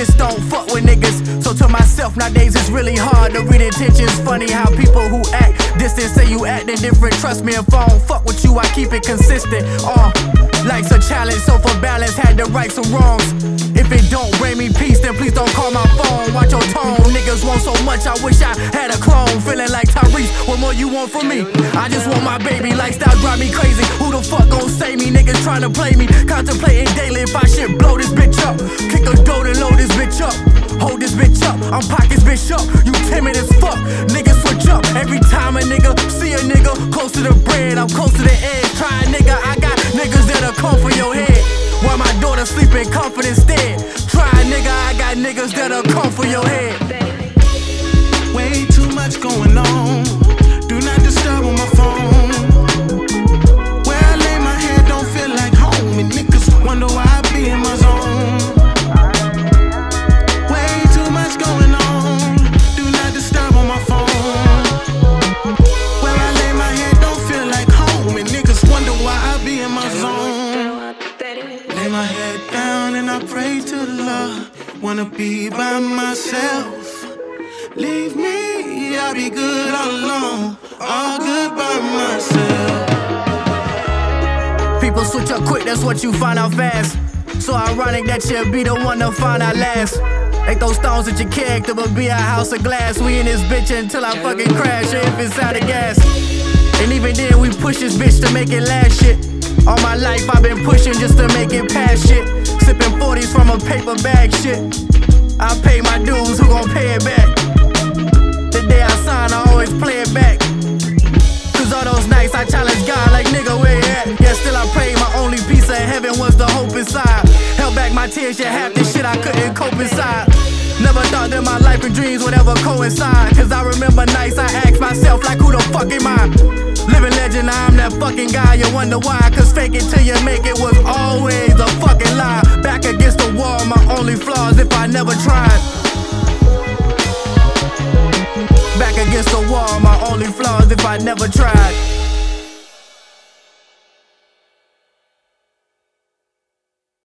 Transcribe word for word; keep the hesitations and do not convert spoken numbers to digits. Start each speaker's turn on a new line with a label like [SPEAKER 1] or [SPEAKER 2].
[SPEAKER 1] just don't fuck with niggas. So to myself nowadays it's really hard to read intentions. Funny how people who act distant say you acting different. Trust me, if I don't fuck with you, I keep it consistent. Uh, life's a challenge, so for balance had to right some wrongs. If it don't bring me peace, then please don't call my phone. Watch your tone, niggas want so much, I wish I had a clone. Feeling like Tyrese, what more you want from me? I just want my baby, lifestyle drive me crazy. Who the fuck gon' save me? Niggas tryna play me, contemplating daily if I should blow this bitch up. Kick a door and load this bitch up. Hold this bitch up, I'm pockets bitch up. You timid as fuck, niggas switch up. Every time a nigga see a nigga close to the bread, I'm close to the edge. Try a nigga, I got niggas that'll come for your head. While my daughter sleep in comfort instead. Try a nigga, I got niggas that'll come for your head.
[SPEAKER 2] Way too much going on. Do not disturb on my phone. Where I lay my head don't feel like home, and niggas wonder why I be in my zone. Way too much going on. Do not disturb on my phone. Where I lay my head don't feel like home, and niggas wonder why I be in my zone. Lay my head down and I pray to the Lord. Wanna be by myself. Leave me, I'll be good all alone. All good by myself.
[SPEAKER 1] People switch up quick, that's what you find out fast. So ironic that you'll be the one to find out last. Ain't those stones at your character, but be a house of glass. We in this bitch until I fucking crash, or if it's out of gas. And even then we push this bitch to make it last shit. All my life I've been pushing just to make it past shit. Sipping forties from a paper bag shit. I pay my dues, who gon' pay it back? The day I sign, I always play it back. Cause all those nights I challenge God like nigga, where you at? Yeah, still I pray my only piece of heaven was the hope inside. Held back my tears, yeah, half this shit I couldn't cope inside. Never thought that my life and dreams would ever coincide. Cause I remember nights I asked myself like, who the fuck am I? Living legend, I'm that fucking guy, you wonder why. Cause fake it till you make it was always a fucking lie. Back against the wall, my only flaws if I never tried. Back against the wall, my only flaws if I never tried.